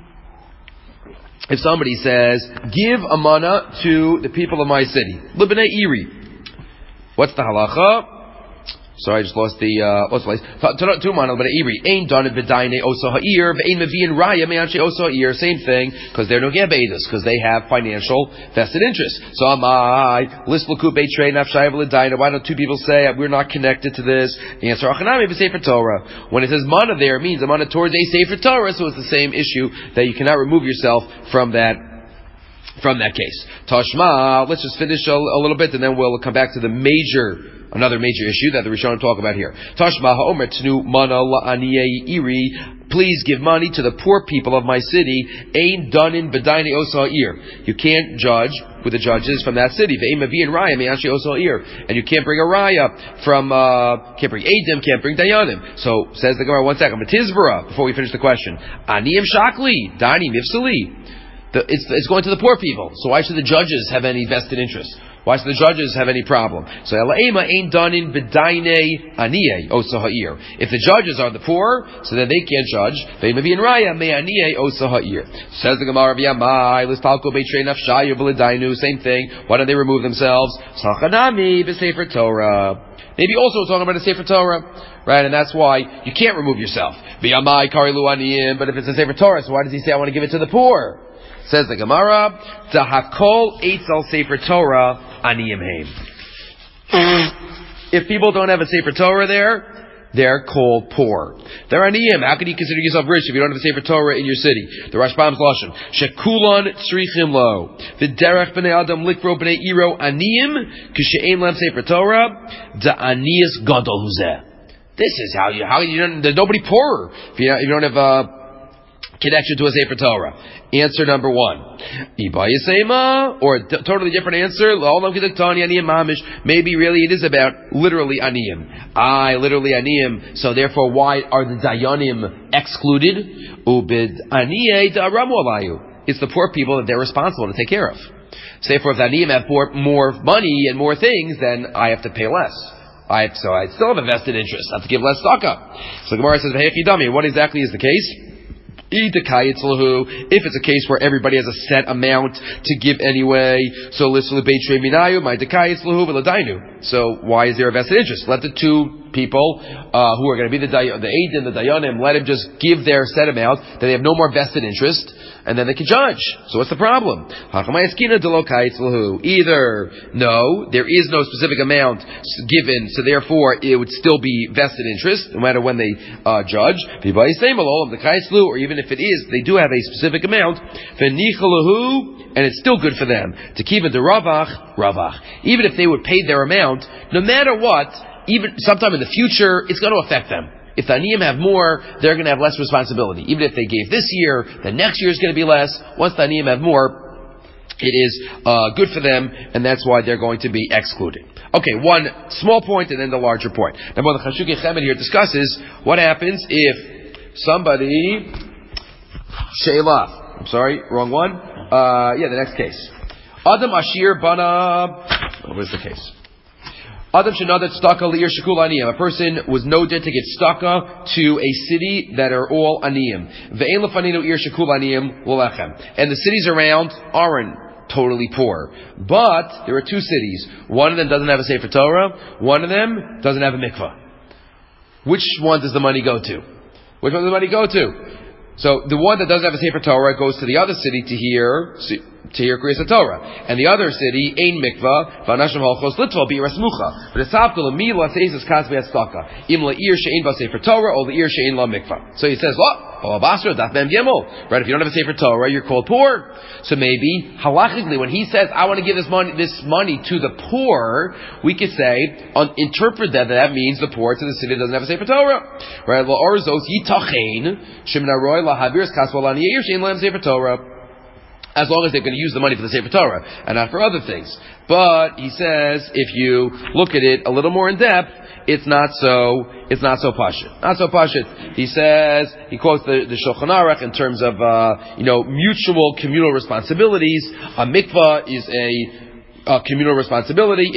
If somebody says, give a mana to the people of my city, l'bnei iri. What's the halacha? Sorry, I just lost the, uh, lost the place. Two mana, but Iri. Ain't done it b'daine oso ha'ir, v'ain mevi'in raya me'anche oso ha'ir. Same thing, because they're no gebeidus, because they have financial vested interest. So am I, lisluku beitrei nafshai v'ledaina. Why don't two people say, we're not connected to this? The answer, achanami b'sefer Torah. When it says mana there, it means a mana towards a sefer Torah, so it's the same issue, that you cannot remove yourself from that from that case. Tashma, let's just finish a, a little bit, and then we'll come back to the major Another major issue that the Rishonim talk about here. Tashma ha'omer tnu mana la'aniyei iri. Please give money to the poor people of my city. Ein danin b'daini osa ha'ir. You can't judge with the judges from that city. Ve'ein mavi'in raya me'anshi osa ha'ir. And you can't bring a raya from, uh, can't bring Eidim, can't bring Dayanim. So, says the Gemara, one second. B'tizbara, before we finish the question. Aniyim shakli, dani mifsali. It's, it's going to the poor people. So why should the judges have any vested interest? Why should the judges have any problem? So Ela'ema ain't done in b'dainei aniyei osa ha'ir. If the judges are the poor, so then they can't judge. Ve'mavi'in raya me aniyei osa ha'ir. Says the Gemara of Yamai, l'stalko beitrei nafshayu v'ledainu. Same thing. Why don't they remove themselves? Sachanami b'sefer Torah. Maybe also talking about a sefer Torah, right? And that's why you can't remove yourself. V'yamai karilu aniyim. But if it's a sefer Torah, so why does he say I want to give it to the poor? Says the Gemara, Tahakol Eitzel Sefer Torah Aniyim Heim. If people don't have a Sefer Torah there, they're called poor. They're Aniyim. How can you consider yourself rich if you don't have a Sefer Torah in your city? The Rashbam's Lashon. Shekulan Tzrichim Lo. V'derech b'nei Adam likro b'nei Iro Aniyim K'she'ein lam Sefer Torah Da'aniyas Gadol Huzeh. This is how you, how you don't, there's nobody poorer if you, if you don't have a connection to a Sefer Torah. Answer number one. Ibayasema, or a d- totally different answer. Maybe really it is about literally aniyim. I literally aniyim. So therefore, why are the dayanim excluded? Ubid aniyei da'aramu alayu. It's the poor people that they're responsible to take care of. So therefore, if the aniyim have more, more money and more things, then I have to pay less. I have, so I still have a vested interest. I have to give less tzedakah. So the Gemara says, what exactly is the case? If it's a case where everybody has a set amount to give anyway, so so why is there a vested interest? Let the two people uh, who are going to be the the Eidim, the Dayanim, let him just give their set amount, that they have no more vested interest, and then they can judge. So what's the problem? Either, no, there is no specific amount given, so therefore it would still be vested interest, no matter when they uh, judge, or even if it is, they do have a specific amount, and it's still good for them to keep it to ravach, ravach. Even if they would pay their amount, no matter what, even sometime in the future, it's going to affect them. If the aniyim have more, they're going to have less responsibility. Even if they gave this year, the next year is going to be less. Once the aniyim have more, it is uh, good for them, and that's why they're going to be excluded. Okay, one small point and then the larger point. Now, the Chashukei Chemed here discusses what happens if somebody, she'elaf, I'm sorry, wrong one. Uh, yeah, the next case. Adam Ashir Bana. Oh, where's the case? Adam Shanadat Staka Liir Shekul Aniyim. A person was noted to get staka to a city that are all Aniyim. Ve'en Lefaninu Ir Shekul Aniyim L'Lechem. And the cities around aren't totally poor. But there are two cities. One of them doesn't have a Sefer Torah. One of them doesn't have a mikvah. Which one does the money go to? Which one does the money go to? So the one that doesn't have a Sefer Torah goes to the other city to hear to hear Kriyas Torah, and the other city Ein Mikvah V'Anashim Halchos Litva B'Yiras Mucha. But it's Havdala Mila says it's Kasvei Tzedakah Im LaIr She'ein Ba Sefer Torah or LaIr She'ein La Mikvah. So he says, "Look, Baba Basra Daf Mem Gimel." Right? If you don't have a Sefer Torah, you're called poor. So maybe halachically, when he says, "I want to give this money this money to the poor," we could say, un- interpret that that means the poor to the city that doesn't have a Sefer Torah. Right? LaOrzos Yitachein Shemna Roy LaHavirs Kasvei LaNiyir She'ein La Sefer Torah. As long as they're going to use the money for the Sefer Torah and not for other things. But he says, if you look at it a little more in depth, it's not so, it's not so pashut. Not so pashut. He says, he quotes the, the Shulchan Aruch in terms of, uh, you know, mutual communal responsibilities. A mikvah is a, a communal responsibility.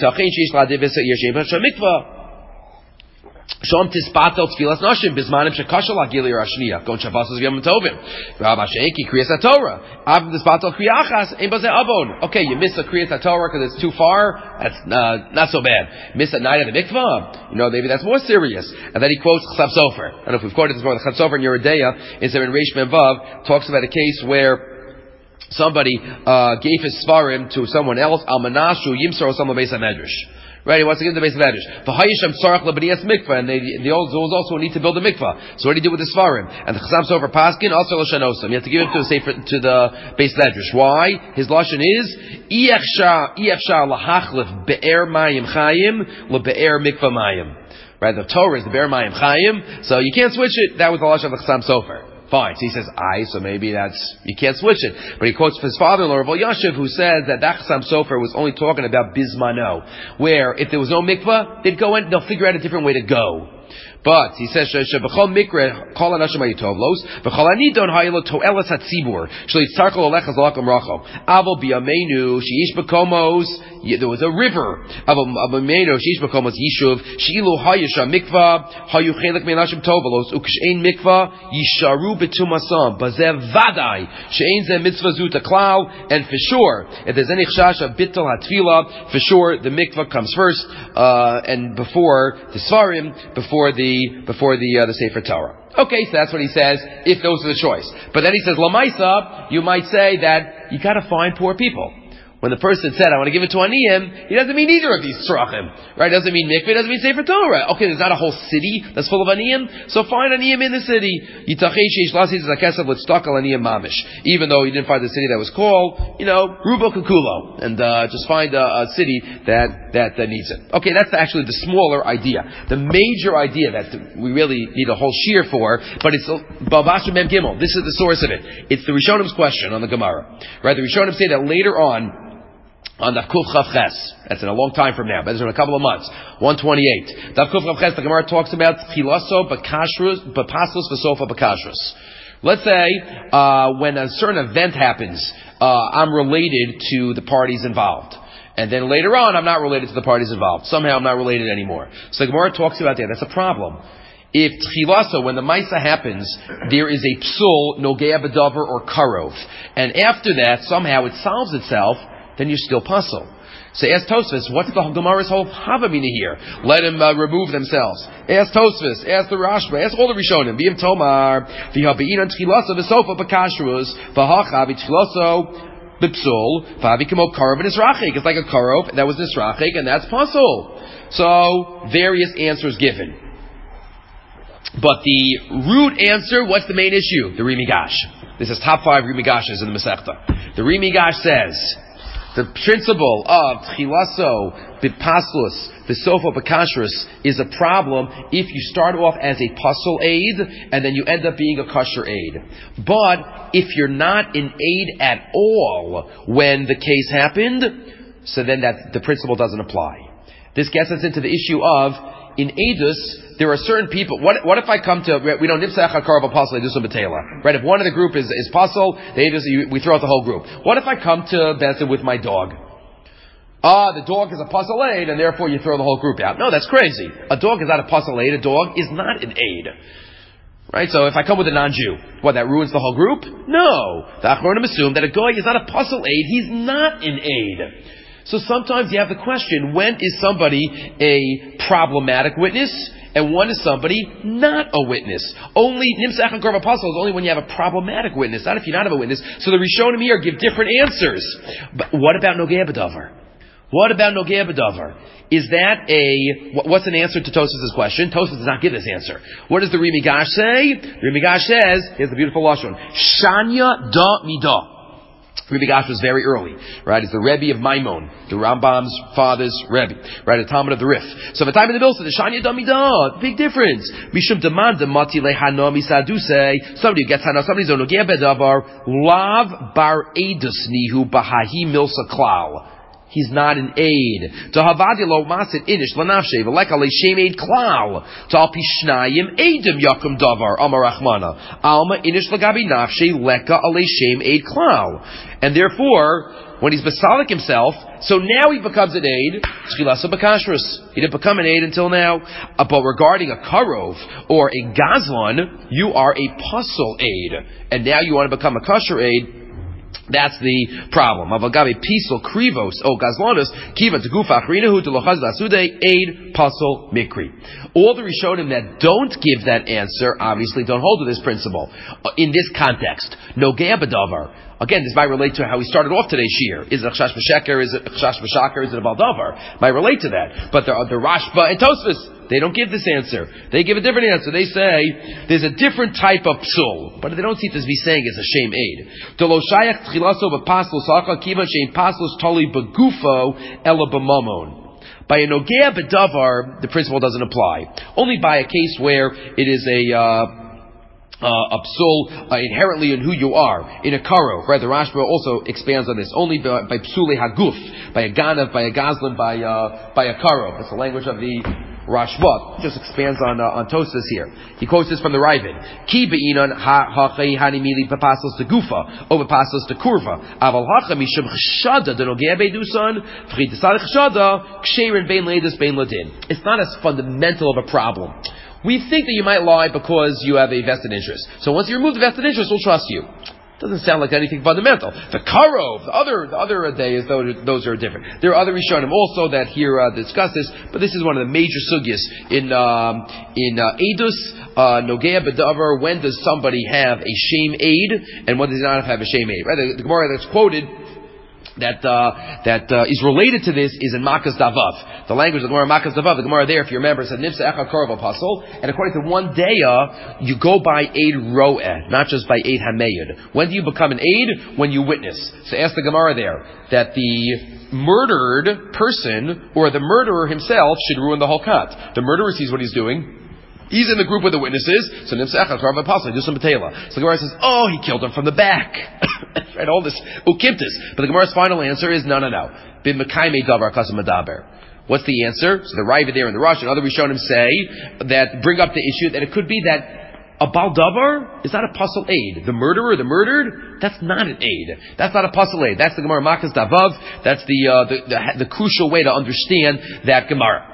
Shom tispatel tfilas nashim bismanim shekashal agili rashniya gon shabbasos v'yom tovim. Rabbi Sheiki kriyas haTorah. Av tispatel kriyachas ein bazeh avon. Okay, you miss a kriyas haTorah because it's too far. That's uh, not so bad. Miss a night at the mikvah. You know, maybe that's more serious. And then he quotes Chsav Sofer. I don't know if we've quoted this before. The Chsav Sofer in Yeridea is there in Reish Mem Vav talks about a case where somebody uh, gave his svarim to someone else. Al manashu yimsar osam lebeis hamedrash. Right, he wants to give the base of Medrash. V'hayisham tzarach lebeniyas mikvah, and they, the old, there was also a need to build a mikvah. So what do you do with the svarim? And the Chasam Sofer Paskin also l'shanosam. You have to give it to the sefer, to the base Medrash. Why? His lashon is iyachshar iyachshar lahachlif be'er mayim chayim lebe'er mikvah mayim. Right, the Torah is the be'er mayim chayim, so you can't switch it. That was the lashon of the Chasam Sofer. Fine. So he says, I, so maybe that's, you can't switch it. But he quotes his father-in-law, Rav Yashiv, who says that that Chasam Sofer was only talking about Bismano, where if there was no mikvah, they'd go in, they'll figure out a different way to go. But he says, "Shebachol mikra kol anashim hayitovlos, v'chol anidon haylo toelas hatzibur, shleitzarkol olechas lakam racho. Avol biyamenu sheish bekomos." There was a river. Avol biyamenu sheish bekomos yishuv sheilu hayisha mikva hayu chelik me'anashim tovelos uk'shein mikva yisharu betumasam bazev vadai she'ein ze mitzvah zuta klal. And for sure, if there's any chashash of bittul hatfila, for sure the mikvah comes first, uh, and before the svarim, before the before the uh, the Sefer Torah. Okay, so that's what he says, if those are the choice. But then he says, Lamaisa, you might say that you gotta find poor people. When the person said, I want to give it to Aniyim, he doesn't mean either of these tzrachim. Right? Doesn't mean mikveh, doesn't mean Sefer Torah. Okay, there's not a whole city that's full of Aniyim, so find Aniyim in the city. Even though you didn't find the city that was called, you know, Rubo Kukulo. And uh, just find a, a city that, that that needs it. Okay, that's actually the smaller idea. The major idea that we really need a whole shear for, but it's Babasha Mem Gimel. This is the source of it. It's the Rishonim's question on the Gemara. Right? The Rishonim say that later on, on Daf Kuf Chav Ches. That's in a long time from now, but it's in a couple of months. one twenty-eight. Daf Kuf Chav Ches, the Gemara talks about Chilaso B'Kashrus, B'Paslos V'Sofa B'Kashrus. Let's say, uh, when a certain event happens, uh, I'm related to the parties involved. And then later on, I'm not related to the parties involved. Somehow I'm not related anymore. So the Gemara talks about that. That's a problem. If Tchilaso, when the Maisa happens, there is a Psul, Nogea B'Davar, or Karov. And after that, somehow it solves itself, then you're still puzzle. So ask Tosfos, what's the Gemara's whole Havamina here? Let them uh, remove themselves. Ask Tosfos, ask the Rashba, ask all the Rishonim. V'im Tomar, v'habe'inan tchilaso v'sofa b'kashrus, v'hacha v'tchilaso b'psul, v'havikimo karov v'nisrachik. It's like a karov, that was nisrachik, and that's puzzle. So, various answers given. But the root answer, what's the main issue? The Rimigash. This is top five Rimigashes in the Masechta. The Rimigash says, the principle of Tchilaso, B'Paslus, B'Sofa, B'Kashrus is a problem if you start off as a puzzle aid and then you end up being a kosher aid. But if you're not an aid at all when the case happened, so then that the principle doesn't apply. This gets us into the issue of in Eidus, there are certain people. What, what if I come to, we don't Nipsach HaKarv Apostle Eidus B'Teila, right? If one of the group is, is Pasul, the Eidus, we throw out the whole group. What if I come to Bethel with my dog? Ah, the dog is a Pasul Eid, and therefore you throw the whole group out. No, that's crazy. A dog is not a Pasul Eid. A dog is not an Eid. Right? So if I come with a non-Jew, what, that ruins the whole group? No. The Achronim assume that a Goy is not a Pasul Eid. He's not an Eid. So sometimes you have the question, when is somebody a problematic witness, and when is somebody not a witness? Only Nimsach and Korv Apostle is only when you have a problematic witness, not if you're not a witness. So the Rishonim here give different answers. But what about Nogei B'Davar? What about Nogei B'Davar? Is that a, what's an answer to Tosfos' question? Tosfos does not give this answer. What does the Ri Migash say? The Ri Migash says, here's the beautiful Lashon, Shanya da midah. Rebbe Gash was very early, right? It's the Rebbe of Maimon, the Rambam's father's Rebbe, right? The Talmud of the Rif. So the time in the middle said, the Shanya Damidah, big difference. Mishum Demanda Mati Lehana Misaduse, somebody who gets Hana, somebody's on Nogei B'Davar, Lav Bar Eidus Nihu Bahahi Milsa Klal. He's not an aid. To havadi lo masit inish lanafshe v'leka leishem aid klal. To al pishnayim aidim yakum davar amar rachmana. Alma inish lagabi nafshe leka aleishem aid klal. And therefore, when he's basalik himself, so now he becomes an aid. Chilasa b'kashrus. He didn't become an aid until now. Uh, but regarding a karov or a gazlan, you are a pasul aid, and now you want to become a kosher aid. That's the problem. Avagabe pisol krivos o gazlonos kiva to gufa achrinahu to lochaz lasude aid pasul mikri. All the Rishonim that don't give that answer obviously don't hold to this principle. In this context, Nogei B'Davar. Again, this might relate to how we started off today's shir. Is it a chash b'sheker? Is it a chash b'shaker? Is it a baldavar? Might relate to that. But the, the Rashba and Tosfos, they don't give this answer. They give a different answer. They say there's a different type of psul, but they don't seem to be saying it's a shame aid. Delo shayach tchilaso b'paslu sacha kiva shein paslus tali b'gufo ela b'mamon. By a Nogei B'Davar, the principle doesn't apply. Only by a case where it is a uh, Uh, a psul uh, inherently in who you are, in a karo, right? The Rashba also expands on this. Only by, by psuli haguf, by a ganav, by a gazlan, by uh, by a karo. That's the language of the Rashba. Just expands on uh, on Tosfos here. He quotes this from the Ravid. Ki be'inon ha hachay hanimili papasos to gufa, o papasos to kurva. Aval hacha mishum chshada de nogei beidusan, v'chitasad chshada ksherin bein leidus bein ladin. It's not as fundamental of a problem. We think that you might lie because you have a vested interest. So once you remove the vested interest, we'll trust you. Doesn't sound like anything fundamental. The karov, the other, the other days, those, those are different. There are other Rishonim also that here uh, discuss this, but this is one of the major sugyas in um, in uh, Eidus, uh, Nogei B'Davar. When does somebody have a shame aid, and when does he not have a shame aid? Right? The, the Gemara that's quoted that uh, that uh, is related to this is in Makas Davav. The language of the Gemara Makas Davav, the Gemara there, if you remember, said Nifsa Echa Korv Apostle, and according to one daya, you go by Eid Ro'eh, not just by Eid Hameid. When do you become an Eid? When you witness. So ask the Gemara there that the murdered person or the murderer himself should ruin the whole kat. The murderer sees what he's doing. He's in the group with the witnesses, so Nimsa Echad Korv Apostle, do some B'Teila. So the Gemara says, oh, he killed him from the back. Right, all this ukimtis. But the Gemara's final answer is, no, no, no. Bin Mekayme Davar Kasam Adaber. What's the answer? So the Raiva there and the Rosh and other Rishonim say, that bring up the issue that it could be that a Baldavar is not a pasul aid. The murderer, the murdered, that's not an aid. That's not a pasul aid. That's the Gemara Makas Davav. That's the, uh, the, the, the crucial way to understand that Gemara.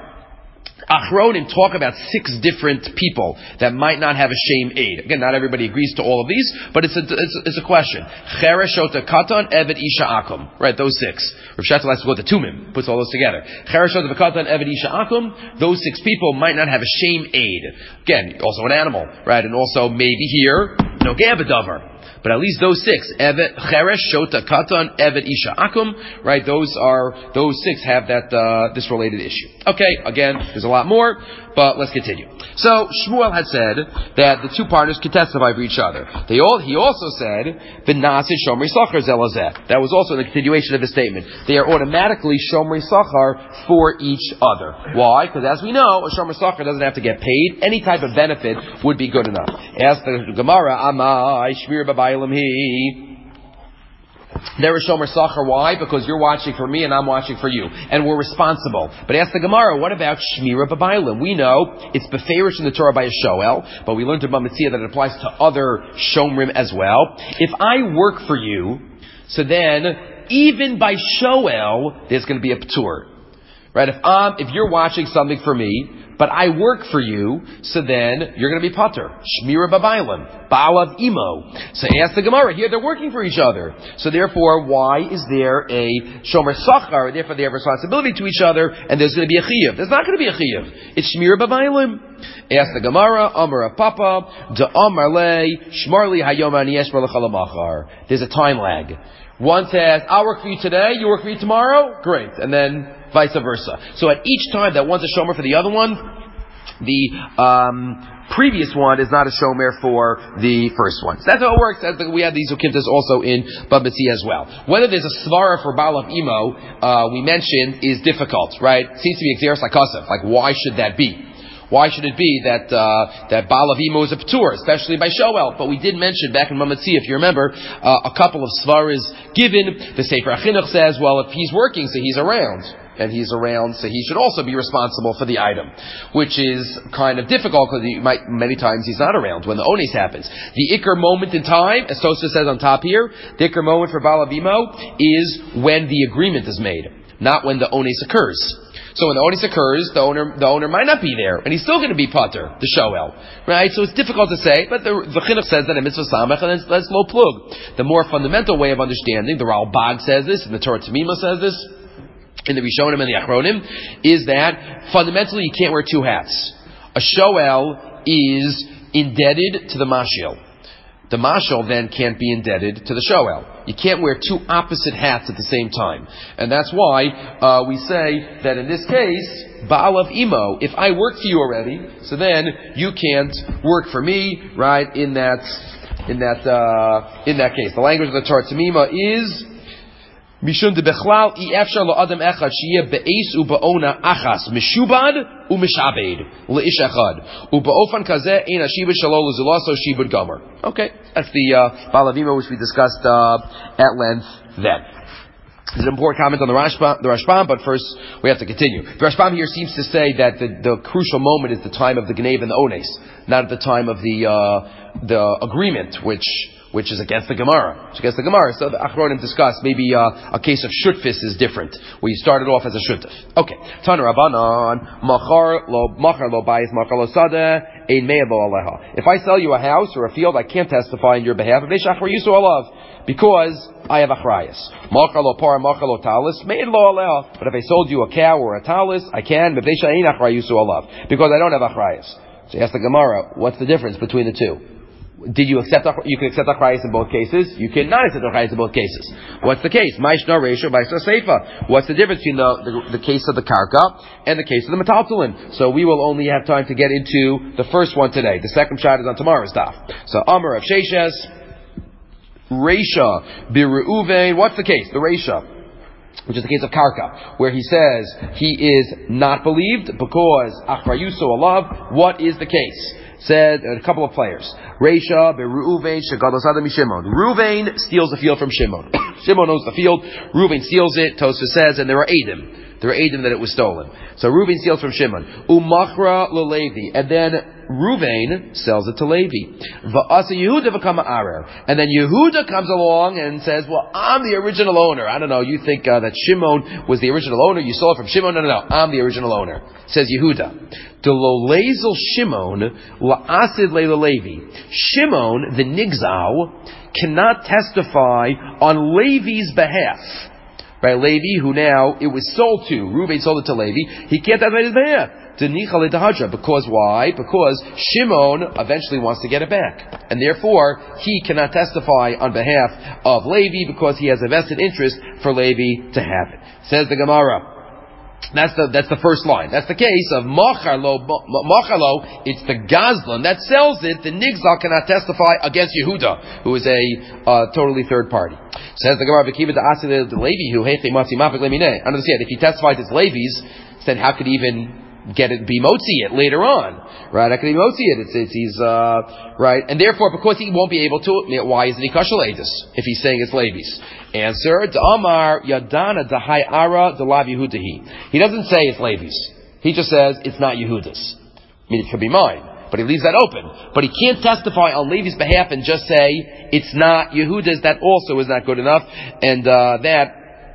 Achronim talk about six different people that might not have a shame aid. Again, not everybody agrees to all of these, but it's a, it's a, it's a question. Cheresh Shota Katan Eved Isha Akum. Right, those six. Rav Shetzler likes to go to Tumim, puts all those together. Cheresh Shota Katan Eved Isha Akum. Those six people might not have a shame aid. Again, also an animal, right, and also maybe here, Nogei B'Davar. But at least those six, Evet, Cheresh, Shota, Katan, Evet, Isha, Akum, right, those are, those six have that, uh, this related issue. Okay, again, there's a lot more, but let's continue. So, Shmuel had said that the two partners could testify for each other. They all, he also said, V'nasid Shomri Sachar Zelazeh. That was also the continuation of his statement. They are automatically Shomri Sachar for each other. Why? Because as we know, a Shomri Sachar doesn't have to get paid. Any type of benefit would be good enough. Ask the Gemara, Amai Shmir Babai They're a shomer sachar. Why? Because you're watching for me and I'm watching for you. And we're responsible. But ask the Gemara, what about shmira b'baylim? We know it's beferish in the Torah by a shoel, but we learned in Bava Metzia that it applies to other shomrim as well. If I work for you, so then, even by shoel, there's going to be a p'tur. Right? If I'm, if you're watching something for me, but I work for you, so then you're going to be pater. Shmira b'baylim. Ba'alav imo. So ask the Gemara, here they're working for each other. So therefore, why is there a shomer sachar? Therefore they have responsibility to each other, and there's going to be a chiyuv. There's not going to be a chiyuv. It's shmira b'baylim. Ask the Gemara, Amar Papa, Da Amar Le, Shmarli Hayom Ani Yeshmar L'chalamachar. There's a time lag. One says, I'll work for you today, you work for me tomorrow? Great. And then vice versa. So at each time that one's a shomer for the other one, the um, previous one is not a shomer for the first one. So that's how it works. That's the, we have these ukimtas also in Bava Metzia as well. Whether there's a svara for Ba'alav Imo, uh, we mentioned, is difficult, right? It seems to be exeris hakasef. Like, why should that be? Why should it be that uh, that Ba'alav Imo is a p'tur, especially by shoel? But we did mention back in Bava Metzia, if you remember, uh, a couple of svaras given. The Sefer HaChinuch says, well, if he's working, so he's around. And he's around, so he should also be responsible for the item, which is kind of difficult because he might, many times he's not around when the ones happens. The ikar moment in time, as Tosfos says on top here, the ikar moment for Ba'alav Imo is when the agreement is made, not when the ones occurs. So when the onis occurs, the owner the owner might not be there, and he's still going to be pater, the shoel, right? So it's difficult to say, but the, the chinuch says that in mitzvah samach, and that's low plug. The more fundamental way of understanding, the Ralbag says this, and the Torah Tamima says this, in the Rishonim and the Achronim, is that fundamentally you can't wear two hats. A shoel is indebted to the mashil. The mashal then can't be indebted to the shoel. You can't wear two opposite hats at the same time. And that's why uh, we say that in this case, Ba'alav Imo, if I work for you already, so then you can't work for me, right, in that in that uh, in that case. The language of the Torah Tamima is Mishum de bechlal I efshar lo adam echad sheyeh be'es u'ba'ona achas mishubad u'mishabed le'ish echad u'ba'ofan kazeh ein hashibud shalo l'zulaso shibud gomer. Okay, that's the uh, Ba'alav Imo which we discussed uh, at length then. There's an important comment on the Rashbam, the Rashbam, but first we have to continue. The Rashbam here seems to say that the, the crucial moment is the time of the Gnev and the Ones, not at the time of the uh, the agreement, which which is against the Gemara. Which is against the Gemara. So the Achronim discussed maybe uh, a case of shutfis is different, where you started off as a shutf. Okay. Tana Rabbanan, machar lo machar lo bayis machar lo sadeh ein me'eh lo aleha. If I sell you a house or a field, I can't testify on your behalf. Because I have achrayas. Machar lo par, machar lo talis, me'eh lo aleha. But if I sold you a cow or a talis, I can. Because I don't have achrayas. So you ask the Gemara, what's the difference between the two? Did you accept, you can accept achrayas in both cases? You cannot accept achrayas in both cases. What's the case? Ma'ishna reisha, ma'ishna seifa. What's the difference between the, the, the case of the karka and the case of the metaltalin? So we will only have time to get into the first one today. The second shot is on tomorrow's daf. So Amar of Sheshes, reisha, biru'uvein. What's the case? The reisha, which is the case of karka, where he says he is not believed because achrayuso alav. What is the case? Said a couple of players. Reisha beReuven shegados adam Shimon. Reuven steals the field from Shimon. Shimon owns the field. Reuven steals it. Tosfos says, and there are Eidim. There are Eidim that it was stolen. So Reuven steals from Shimon. Umachra leLevi, and then Reuven sells it to Levi. Va'asa Yehuda v'kama arer, and then Yehuda comes along and says, "Well, I'm the original owner." I don't know. You think uh, that Shimon was the original owner? You stole it from Shimon? No, no, no. I'm the original owner. Says Yehuda. Delolezel Shimon la'asid leLevi. Shimon, the nigzal, cannot testify on Levi's behalf. Right, Levi, who now it was sold to, Reuven sold it to Levi, he can't testify on his behalf. Because why? Because Shimon eventually wants to get it back. And therefore, he cannot testify on behalf of Levi because he has a vested interest for Levi to have it. Says the Gemara. That's the that's the first line. That's the case of Macharlo. Macharlo, it's the Gazlan that sells it. The Nigzal cannot testify against Yehuda, who is a uh, totally third party. Says the Gemara, "V'kiva da'asil the Levi who heichei matzi mafik lemine." Understand? If he testifies it's Levi's, then how could he even get it, be motzi it later on, right? I can be motzi it. It's, it's, he's, uh, right? And therefore, because he won't be able to, why isn't he kashal edus if he's saying it's Levi's? Answer, Da'amar Yadana Dahai Ara Dalav Yehudahi. He doesn't say it's Levi's. He just says it's not Yehuda's. I mean, it could be mine. But he leaves that open. But he can't testify on Levi's behalf and just say it's not Yehuda's. That also is not good enough. And, uh, that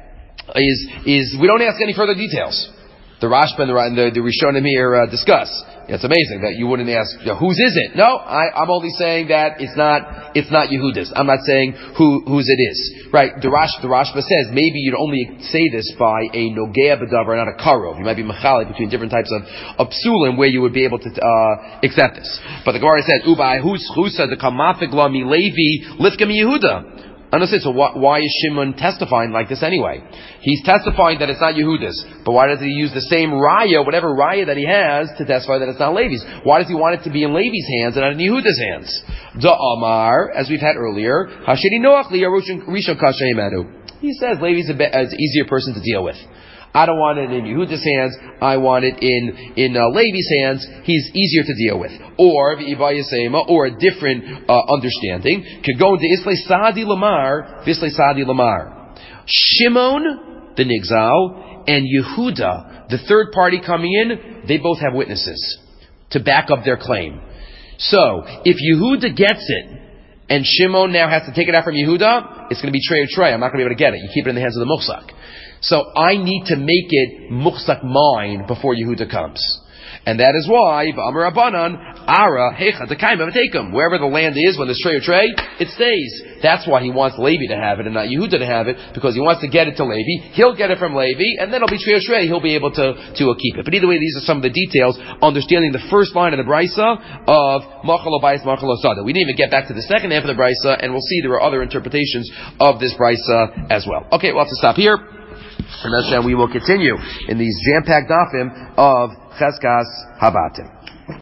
is, is, we don't ask any further details. The Rashba and the, and the, the Rishonim here uh, discuss. It's amazing that you wouldn't ask, you know, whose is it? No, I, I'm only saying that it's not, it's not Yehuda's. I'm not saying who, whose it is. Right? The Rash, the Rashba says maybe you'd only say this by a Nogea B'davar, not a Karov. You might be machalik between different types of, of psulim where you would be able to, uh, accept this. But the Gemara says, Ubai who's chusa the kamafigla mi Levi lifka mi Yehuda. Understand? So why, why is Shimon testifying like this anyway? He's testifying that it's not Yehuda's, but why does he use the same raya, whatever raya that he has, to testify that it's not Levi's? Why does he want it to be in Levi's hands and not in Yehuda's hands? Da'amar, as we've had earlier, Hasheni Noach li Rishon Kasha Imanu. He says Levi's is an easier person to deal with. I don't want it in Yehuda's hands. I want it in in uh, Levi's hands. He's easier to deal with. Or v'ivayasema, or a different uh, understanding could go into Islay Sadi Lamar, Vislay Sadi Lamar. Shimon, the Nigzal, and Yehuda, the third party coming in, they both have witnesses to back up their claim. So if Yehuda gets it, and Shimon now has to take it out from Yehuda, it's going to be Trey or Trey. I'm not going to be able to get it. You keep it in the hands of the Muchsak. So I need to make it Muchsak mine before Yehuda comes. And that is why, V'amar Rabbanan, Ara, Hecha, Tekaim, Takem. Wherever the land is, when there's Trey or Trey, it stays. That's why he wants Levi to have it and not Yehuda to have it, because he wants to get it to Levi. He'll get it from Levi, and then it'll be Trey or Trey. He'll be able to, to uh, keep it. But either way, these are some of the details, understanding the first line of the Brisa of Machal Abayis, Machal Osada. We didn't even get back to the second half of the Brisa, and we'll see there are other interpretations of this Brisa as well. Okay, we'll have to stop here. And that's, and we will continue in these jam-packed dafim of Cheskas Habatim.